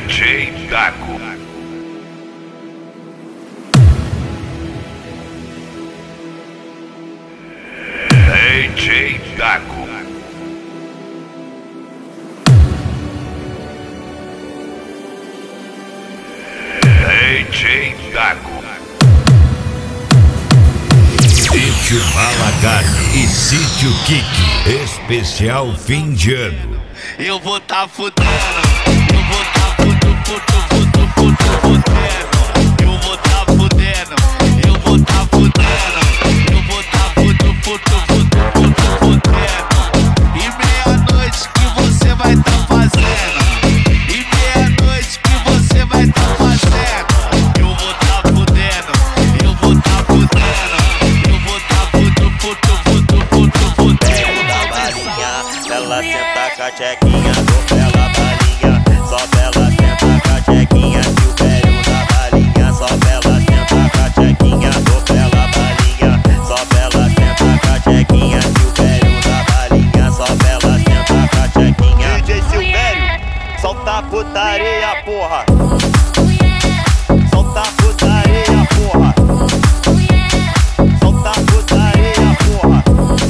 DJ Dago. DJ Dago. DJ Dago. Sítio Malagarne e Sítio Kiki, especial fim de ano. Eu vou tá fudendo, eu vou tá fudendo, eu vou tá fudendo, eu vou tá fudendo, eu vou tá fudendo. E meia-noite que você vai tá fazendo, e meia-noite que você vai tá fazendo. Eu vou tá fudendo, eu vou tá fudendo, eu vou tá fudendo. Ela senta com a tchequinha, só bela balinha. Só bela senta com a tchequinha, que o velho da balinha. Só bela senta com a tchequinha, só bela balinha. Só bela senta com a tchequinha, que o velho da balinha. Só bela senta com a tchequinha. DJ Silvério, solta a putaria, porra. Solta a putaria, porra. Solta a putaria, porra.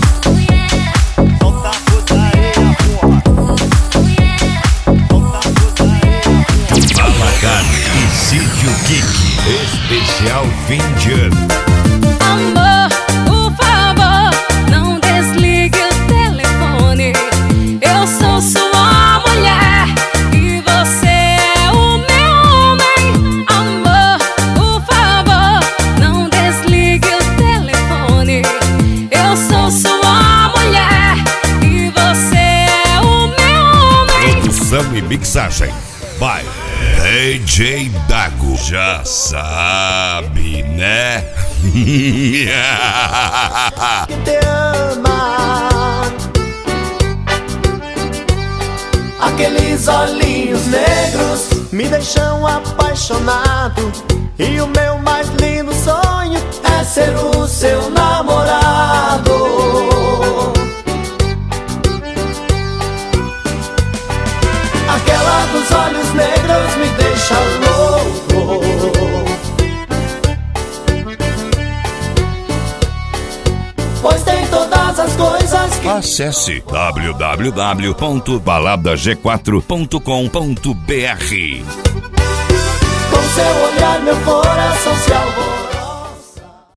Malagarne e Sítio Kiki, especial fim de ano. Amor, por favor, não desligue o telefone. Eu sou sua mulher e você é o meu homem. Amor, por favor, não desligue o telefone. Eu sou sua mulher e você é o meu homem. Produção e mixagem by DJ Dago. Já sabe, né? Que te ama. Aqueles olhinhos negros me deixam apaixonado, e o meu mais lindo sonho é ser o seu namorado. Aquela dos olhos negros me deixa louco, pois tem todas as coisas que... Acesse www.baladag4.com.br. Com seu olhar meu coração se alvoroça.